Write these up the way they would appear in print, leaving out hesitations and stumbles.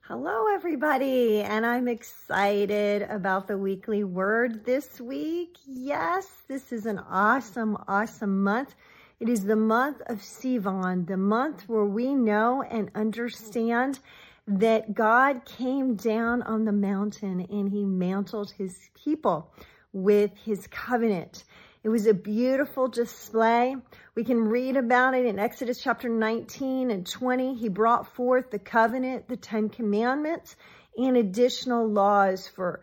Hello, everybody, and I'm excited about the weekly word this week. Yes, this is an awesome month. It is the month of Sivan, the month where we know and understand that God came down on the mountain and he mantled his people with his covenant. It was a beautiful display. We can read about it in Exodus chapter 19 and 20. He brought forth the covenant, the 10 commandments, and additional laws for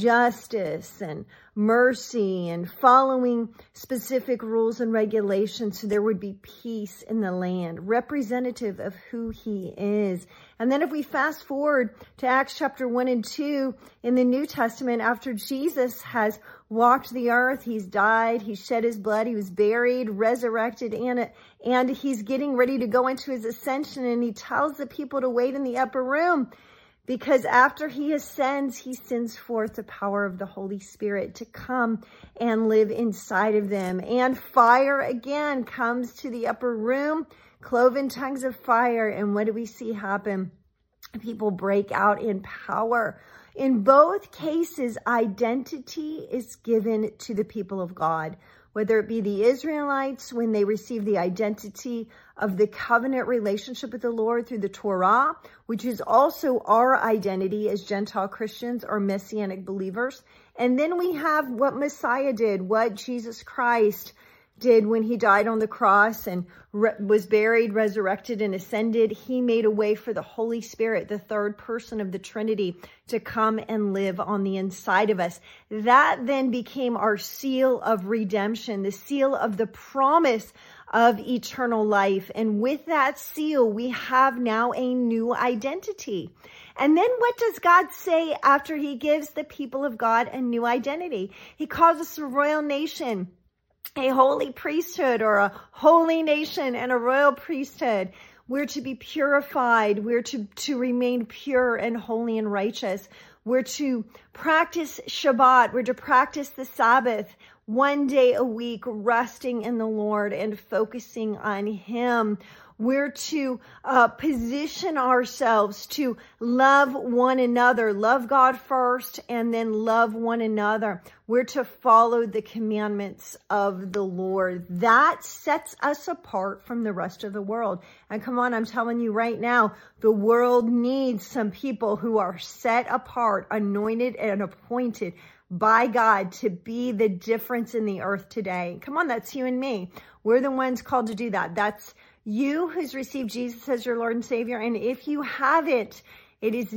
justice and mercy and following specific rules and regulations so there would be peace in the land, representative of who he is. And then if we fast forward to Acts chapter 1 and 2 in the New Testament, after Jesus has walked the earth, he's died, he shed his blood, he was buried, resurrected, and he's getting ready to go into his ascension, and he tells the people to wait in the upper room, because after he ascends, he sends forth the power of the Holy Spirit to come and live inside of them. And fire again comes to the upper room, cloven tongues of fire. And what do we see happen? People break out in power. In both cases, identity is given to the people of God, whether it be the Israelites when they receive the identity of the covenant relationship with the Lord through the Torah, which is also our identity as Gentile Christians or Messianic believers. And then we have what Messiah did, what Jesus Christ did when he died on the cross and was buried, resurrected, and ascended. He made a way for the Holy Spirit, the third person of the Trinity, to come and live on the inside of us. That then became our seal of redemption, the seal of the promise of eternal life. And with that seal, we have now a new identity. And then what does God say after he gives the people of God a new identity? He calls us a royal nation, a holy priesthood, or a holy nation and a royal priesthood. We're to be purified. We're to remain pure and holy and righteous. We're to practice Shabbat. We're to practice the Sabbath one day a week, resting in the Lord and focusing on him. We're to position ourselves to love one another, love God first, and then love one another. We're to follow the commandments of the Lord. That sets us apart from the rest of the world. And come on, I'm telling you right now, the world needs some people who are set apart, anointed, and appointed by God to be the difference in the earth today. Come on, that's you and me. We're the ones called to do that. That's you who's received Jesus as your Lord and Savior. And if you haven't, it is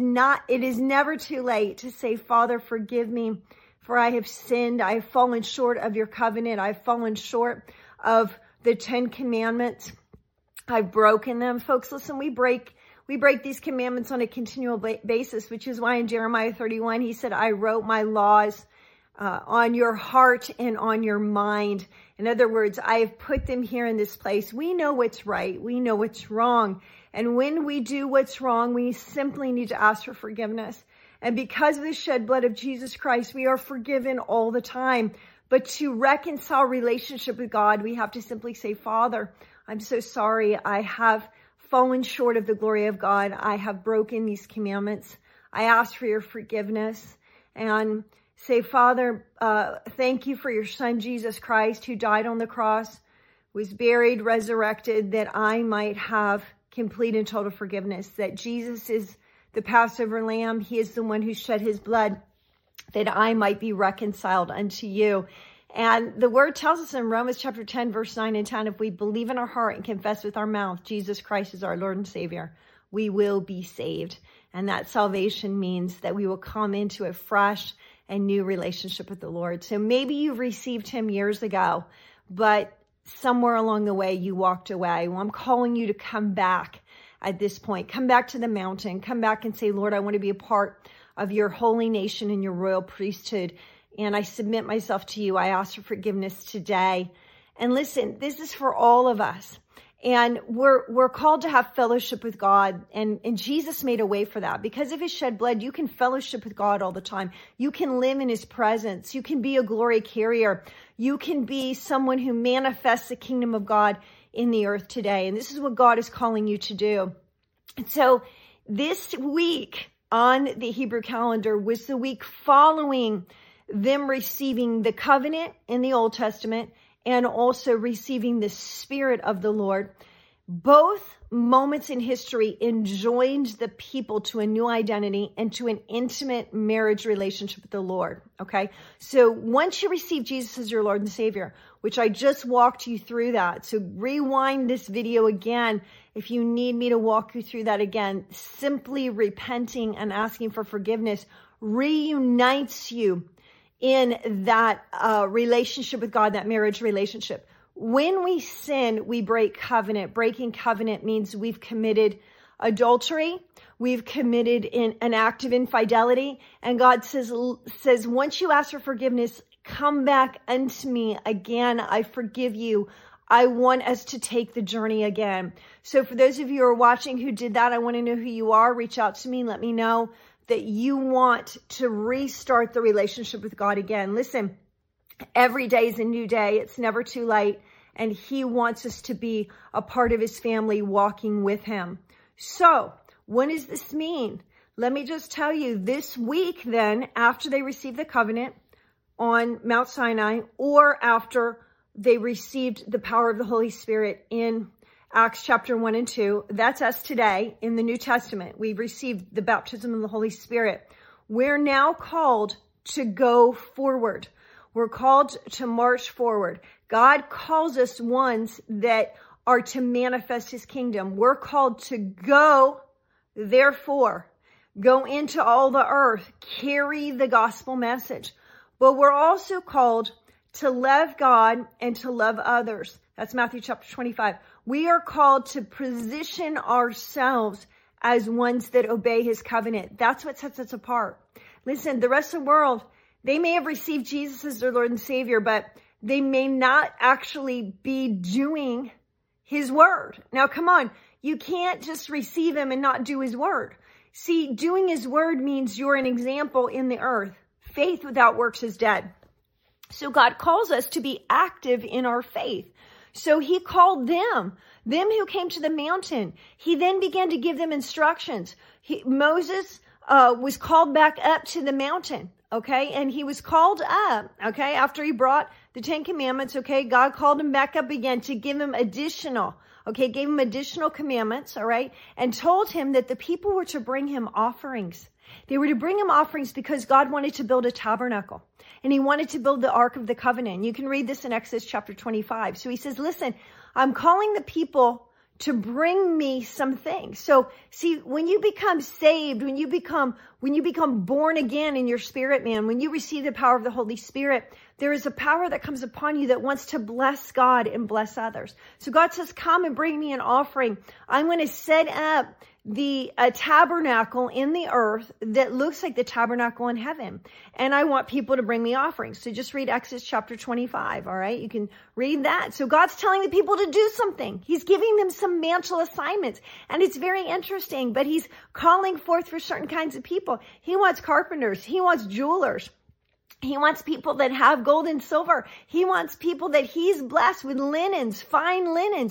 never too late to say, Father, forgive me, for I have sinned. I have fallen short of your covenant. I've fallen short of the 10 commandments. I've broken them. Folks, listen, we break these commandments on a continual basis, which is why in Jeremiah 31, he said, I wrote my laws on your heart and on your mind. In other words, I have put them here in this place. We know what's right. We know what's wrong. And when we do what's wrong, we simply need to ask for forgiveness. And because of the shed blood of Jesus Christ, we are forgiven all the time. But to reconcile relationship with God, we have to simply say, Father, I'm so sorry. I have fallen short of the glory of God. I have broken these commandments. I ask for your forgiveness and say, Father, thank you for your son, Jesus Christ, who died on the cross, was buried, resurrected, that I might have complete and total forgiveness, that Jesus is the Passover lamb. He is the one who shed his blood, that I might be reconciled unto you. And the word tells us in Romans chapter 10, verse 9 and 10, if we believe in our heart and confess with our mouth, Jesus Christ is our Lord and Savior, we will be saved. And that salvation means that we will come into a fresh and new relationship with the Lord. So maybe you received him years ago, but somewhere along the way you walked away. Well, I'm calling you to come back at this point. Come back to the mountain. Come back and say, Lord, I want to be a part of your holy nation and your royal priesthood. And I submit myself to you. I ask for forgiveness today. And listen, this is for all of us. And we're called to have fellowship with God. And Jesus made a way for that. Because of his shed blood, you can fellowship with God all the time. You can live in his presence. You can be a glory carrier. You can be someone who manifests the kingdom of God in the earth today. And this is what God is calling you to do. And so this week, on the Hebrew calendar was the week following them receiving the covenant in the Old Testament and also receiving the Spirit of the Lord. Both moments in history enjoined the people to a new identity and to an intimate marriage relationship with the Lord. Okay. So once you receive Jesus as your Lord and Savior, which I just walked you through that. So rewind this video again if you need me to walk you through that again. Simply repenting and asking for forgiveness reunites you in that relationship with God, that marriage relationship. When we sin, we break covenant. Breaking covenant means we've committed adultery. We've committed an act of infidelity. And God says, once you ask for forgiveness, come back unto me again. I forgive you. I want us to take the journey again. So for those of you who are watching who did that, I want to know who you are. Reach out to me. Let me know that you want to restart the relationship with God again. Listen, every day is a new day. It's never too late. And he wants us to be a part of his family walking with him. So what does this mean? Let me just tell you, this week then, after they received the covenant on Mount Sinai, or after they received the power of the Holy Spirit in Acts chapter 1 and 2, that's us today in the New Testament. We've received the baptism of the Holy Spirit. We're now called to go forward. We're called to march forward. God calls us ones that are to manifest his kingdom. We're called to go, therefore, go into all the earth, carry the gospel message. But we're also called to love God and to love others. That's Matthew chapter 25. We are called to position ourselves as ones that obey his covenant. That's what sets us apart. Listen, the rest of the world, they may have received Jesus as their Lord and Savior, but they may not actually be doing his word. Now, come on. You can't just receive him and not do his word. See, doing his word means you're an example in the earth. Faith without works is dead. So God calls us to be active in our faith. So he called them who came to the mountain. He then began to give them instructions. Moses was called back up to the mountain. Okay. And he was called up. Okay. After he brought the 10 commandments. Okay. God called him back up again to give him additional. Okay. Gave him additional commandments. All right. And told him that the people were to bring him offerings. They were to bring him offerings because God wanted to build a tabernacle and he wanted to build the Ark of the Covenant. You can read this in Exodus chapter 25. So he says, listen, I'm calling the people to bring me some things. So see, when you become saved, when you become born again in your spirit, man, when you receive the power of the Holy Spirit, there is a power that comes upon you that wants to bless God and bless others. So God says, come and bring me an offering. I'm going to set up a tabernacle in the earth that looks like the tabernacle in heaven. And I want people to bring me offerings. So just read Exodus chapter 25. All right. You can read that. So God's telling the people to do something. He's giving them some mantle assignments and it's very interesting, but he's calling forth for certain kinds of people. He wants carpenters. He wants jewelers. He wants people that have gold and silver. He wants people that he's blessed with linens, fine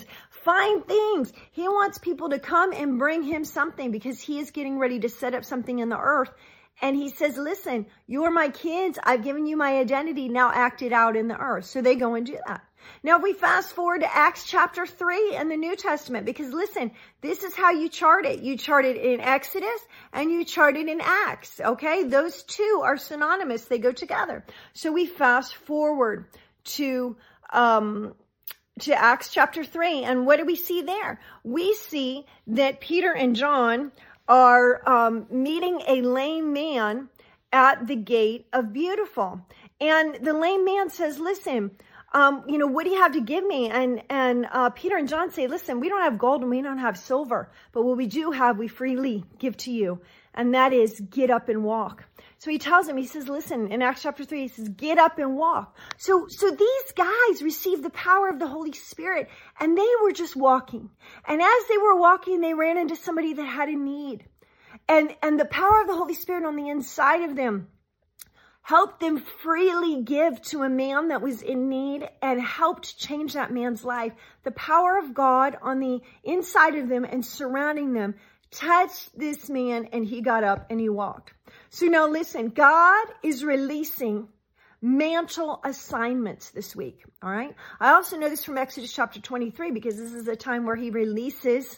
things. He wants people to come and bring him something because he is getting ready to set up something in the earth. And he says, listen, you are my kids. I've given you my identity. Now act it out in the earth. So they go and do that. Now, if we fast forward to Acts chapter 3 in the New Testament, because listen, this is how you chart it. You chart it in Exodus and you chart it in Acts. Okay. Those two are synonymous. They go together. So we fast forward to Acts chapter 3. And what do we see there? We see that Peter and John are meeting a lame man at the gate of Beautiful. And the lame man says, listen, what do you have to give me? And Peter and John say, listen, we don't have gold and we don't have silver, but what we do have, we freely give to you. And that is get up and walk. So he tells him, he says, listen, in Acts chapter 3, he says, get up and walk. So these guys received the power of the Holy Spirit and they were just walking. And as they were walking, they ran into somebody that had a need. And the power of the Holy Spirit on the inside of them helped them freely give to a man that was in need and helped change that man's life. The power of God on the inside of them and surrounding them touched this man, and he got up and he walked. So now listen, God is releasing mantle assignments this week, all right? I also know this from Exodus chapter 23, because this is a time where he releases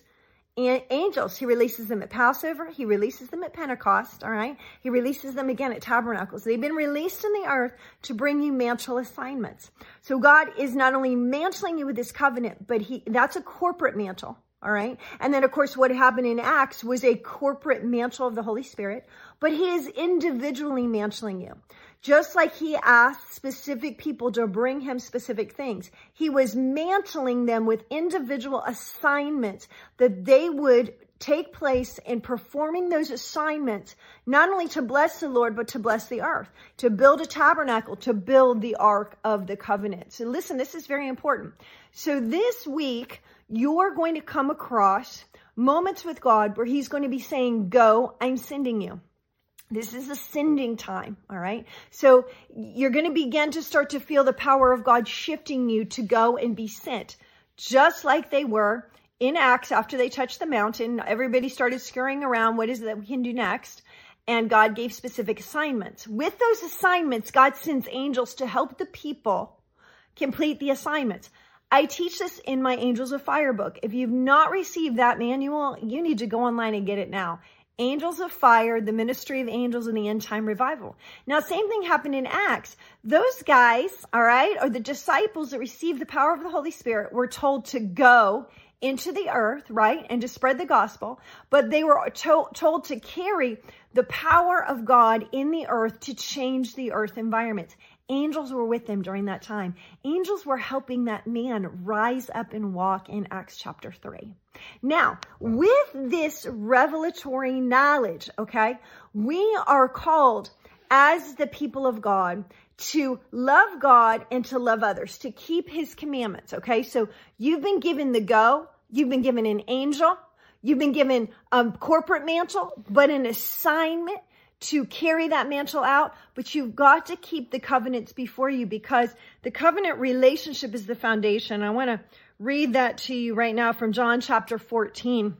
angels. He releases them at Passover. He releases them at Pentecost, all right? He releases them again at Tabernacles. They've been released in the earth to bring you mantle assignments. So God is not only mantling you with this covenant, but that's a corporate mantle. All right. And then, of course, what happened in Acts was a corporate mantle of the Holy Spirit, but he is individually mantling you. Just like he asked specific people to bring him specific things, he was mantling them with individual assignments that they would take place in performing those assignments, not only to bless the Lord, but to bless the earth, to build a tabernacle, to build the Ark of the Covenant. So listen, this is very important. So this week, you're going to come across moments with God where he's going to be saying, go, I'm sending you. This is a sending time, all right? So you're going to begin to start to feel the power of God shifting you to go and be sent, just like they were in Acts after they touched the mountain. Everybody started scurrying around. What is it that we can do next? And God gave specific assignments. With those assignments, God sends angels to help the people complete the assignments. I teach this in my Angels of Fire book. If you've not received that manual, you need to go online and get it now. Angels of Fire, the Ministry of Angels in the End Time Revival. Now, same thing happened in Acts. Those guys, all right, or the disciples that received the power of the Holy Spirit were told to go into the earth, right, and to spread the gospel. But they were told to carry the power of God in the earth to change the earth environments. Angels were with them during that time. Angels were helping that man rise up and walk in Acts chapter 3. Now, with this revelatory knowledge, okay, we are called as the people of God to love God and to love others, to keep his commandments, okay? So you've been given the go, you've been given an angel, you've been given a corporate mantle, but an assignment to carry that mantle out, but you've got to keep the covenants before you, because the covenant relationship is the foundation. I want to read that to you right now from John chapter 14.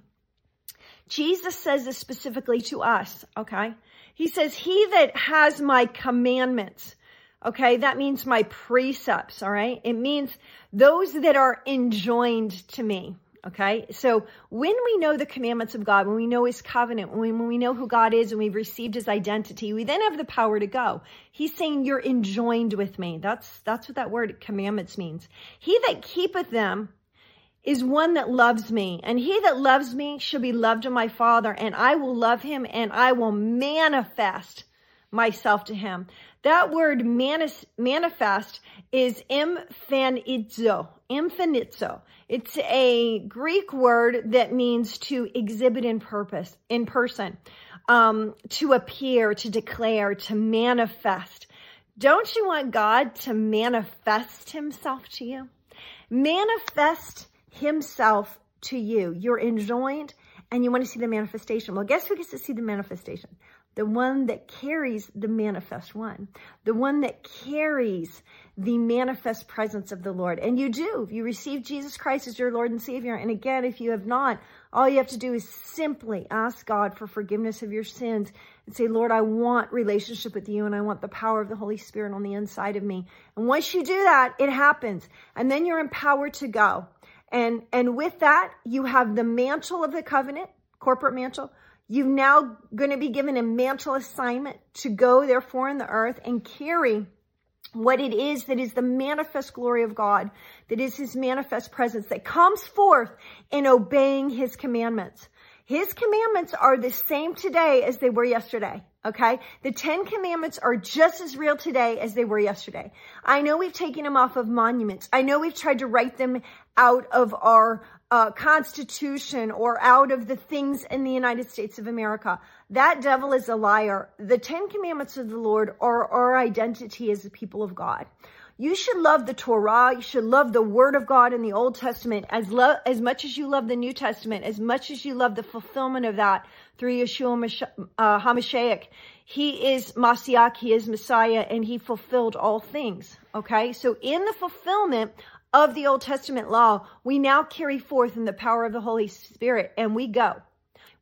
Jesus says this specifically to us, okay? He says, he that has my commandments, okay, that means my precepts, all right? It means those that are enjoined to me. Okay, so when we know the commandments of God, when we know his covenant, when we know who God is and we've received his identity, we then have the power to go. He's saying you're enjoined with me. That's what that word commandments means. He that keepeth them is one that loves me, and he that loves me shall be loved of my Father, and I will love him and I will manifest myself to him. That word manifest is emphanizo. It's a Greek word that means to exhibit in person, to appear, to declare, to manifest. Don't you want God to manifest himself to you? Manifest himself to you. You're enjoined and you want to see the manifestation. Well, guess who gets to see the manifestation? The one that carries the manifest one. The one that carries the manifest presence of the Lord. And you do. If you receive Jesus Christ as your Lord and Savior, and again, if you have not, all you have to do is simply ask God for forgiveness of your sins and say, Lord, I want relationship with you and I want the power of the Holy Spirit on the inside of me. And once you do that, it happens. And then you're empowered to go. And with that, you have the mantle of the covenant, corporate mantle. You're now going to be given a mantle assignment to go, therefore, in the earth and carry what it is that is the manifest glory of God, that is his manifest presence that comes forth in obeying his commandments. His commandments are the same today as they were yesterday, okay? The 10 commandments are just as real today as they were yesterday. I know we've taken them off of monuments. I know we've tried to write them out of our Constitution or out of the things in the United States of America. That devil is a liar. The 10 commandments of the Lord are our identity as the people of God. You should love the Torah. You should love the Word of God in the Old Testament as much as you love the New Testament, as much as you love the fulfillment of that through Yeshua HaMashiach. He is Mashiach, he is Messiah, and he fulfilled all things. Okay, so in the fulfillment of the Old Testament law, we now carry forth in the power of the Holy Spirit, and we go.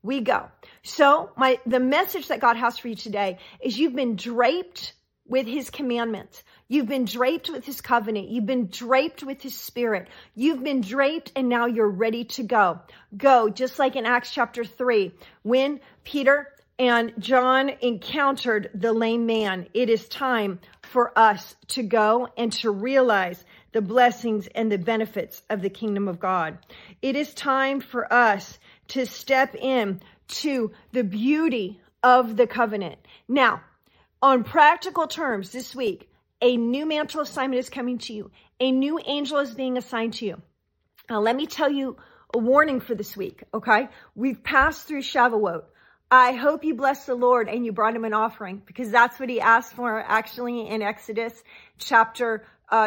we go. So the message that God has for you today is you've been draped with his commandments. You've been draped with his covenant. You've been draped with his spirit. You've been draped and now you're ready to go. Go, just like in Acts chapter 3, when Peter and John encountered the lame man. It is time for us to go and to realize the blessings and the benefits of the kingdom of God. It is time for us to step in to the beauty of the covenant. Now, on practical terms this week, a new mantle assignment is coming to you. A new angel is being assigned to you. Now, let me tell you a warning for this week, okay? We've passed through Shavuot. I hope you bless the Lord and you brought him an offering, because that's what he asked for actually in Exodus chapter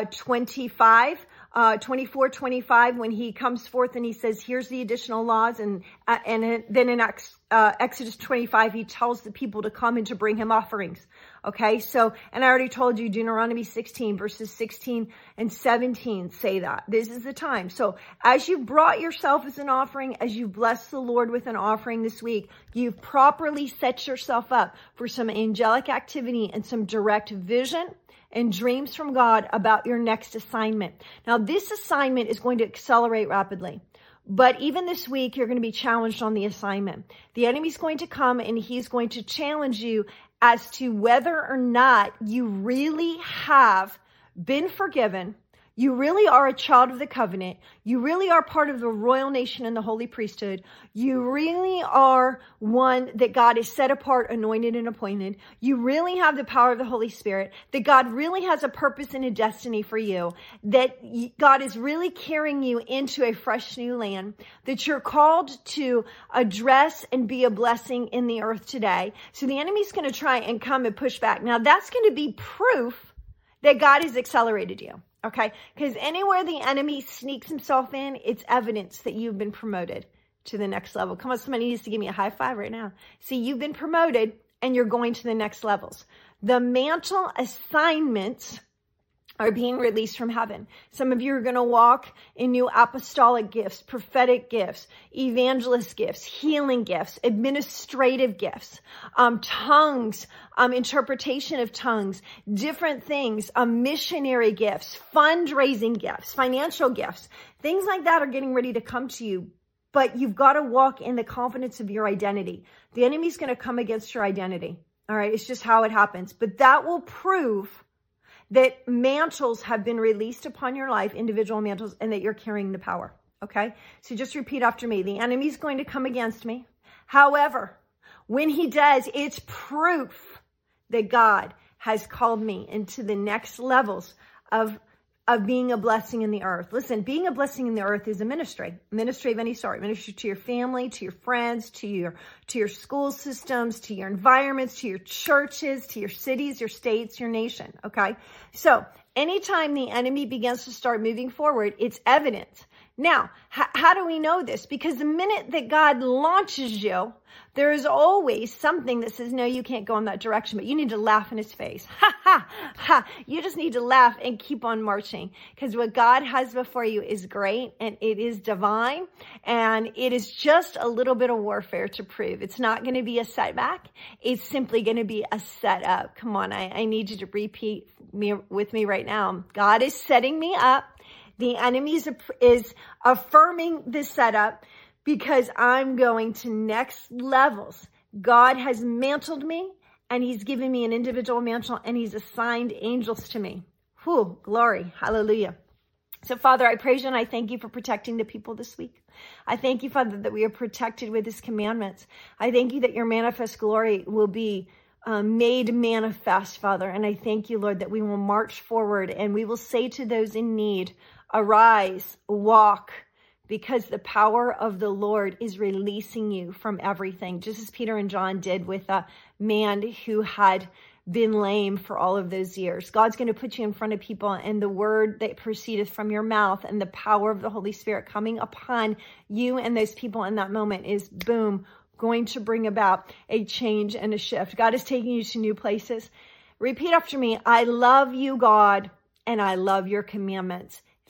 24, 25, when he comes forth and he says, here's the additional laws. And then in Exodus 25, he tells the people to come and to bring him offerings. Okay. So, and I already told you Deuteronomy 16 verses 16 and 17 say that this is the time. So as you've brought yourself as an offering, as you've blessed the Lord with an offering this week, you've properly set yourself up for some angelic activity and some direct vision and dreams from God about your next assignment. Now, this assignment is going to accelerate rapidly. But even this week, you're going to be challenged on the assignment. The enemy's going to come and he's going to challenge you as to whether or not you really have been forgiven. You really are a child of the covenant. You really are part of the royal nation and the holy priesthood. You really are one that God has set apart, anointed, and appointed. You really have the power of the Holy Spirit, that God really has a purpose and a destiny for you, that God is really carrying you into a fresh new land, that you're called to address and be a blessing in the earth today. So the enemy's going to try and come and push back. Now that's going to be proof that God has accelerated you. Okay, because anywhere the enemy sneaks himself in, it's evidence that you've been promoted to the next level. Come on, somebody needs to give me a high five right now. See, you've been promoted and you're going to the next levels. The mantle assignments are being released from heaven. Some of you are going to walk in new apostolic gifts, prophetic gifts, evangelist gifts, healing gifts, administrative gifts, tongues, interpretation of tongues, different things, missionary gifts, fundraising gifts, financial gifts. Things like that are getting ready to come to you, but you've got to walk in the confidence of your identity. The enemy's going to come against your identity. All right, it's just how it happens. But that will prove that mantles have been released upon your life, individual mantles, and that you're carrying the power. Okay? So just repeat after me. The enemy's going to come against me. However, when he does, it's proof that God has called me into the next levels of being a blessing in the earth. Listen, being a blessing in the earth is a ministry of any sort. Ministry to your family, to your friends, to your school systems, to your environments, to your churches, to your cities, your states, your nation. Okay. So anytime the enemy begins to start moving forward, it's evident. Now, how do we know this? Because the minute that God launches you, there is always something that says, no, you can't go in that direction, but you need to laugh in his face. Ha, ha, ha. You just need to laugh and keep on marching, because what God has before you is great and it is divine, and it is just a little bit of warfare to prove. It's not going to be a setback. It's simply going to be a setup. Come on. I need you to repeat with me right now. God is setting me up. The enemy is affirming this setup, because I'm going to next levels. God has mantled me, and he's given me an individual mantle, and he's assigned angels to me. Whew, glory. Hallelujah. So, Father, I praise you and I thank you for protecting the people this week. I thank you, Father, that we are protected with his commandments. I thank you that your manifest glory will be made manifest, Father. And I thank you, Lord, that we will march forward and we will say to those in need, arise, walk, because the power of the Lord is releasing you from everything, just as Peter and John did with a man who had been lame for all of those years. God's going to put you in front of people, and the word that proceedeth from your mouth and the power of the Holy Spirit coming upon you and those people in that moment is, boom, going to bring about a change and a shift. God is taking you to new places. Repeat after me. I love you, God, and I love your commandments.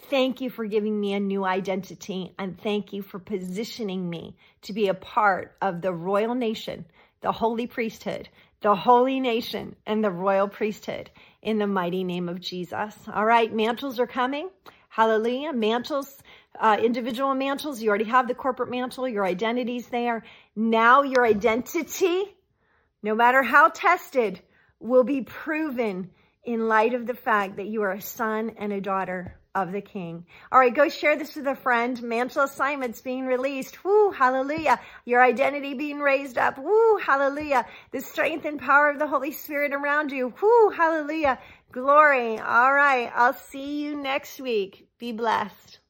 Thank you for giving me a new identity, and thank you for positioning me to be a part of the royal nation, the holy priesthood, the holy nation, and the royal priesthood in the mighty name of Jesus. All right, mantles are coming. Hallelujah. Mantles, individual mantles. You already have the corporate mantle. Your identity's there. Now your identity, no matter how tested, will be proven in light of the fact that you are a son and a daughter of the King. All right, go share this with a friend. Mantle assignments being released. Woo, hallelujah. Your identity being raised up. Woo, hallelujah. The strength and power of the Holy Spirit around you. Woo, hallelujah. Glory. All right, I'll see you next week. Be blessed.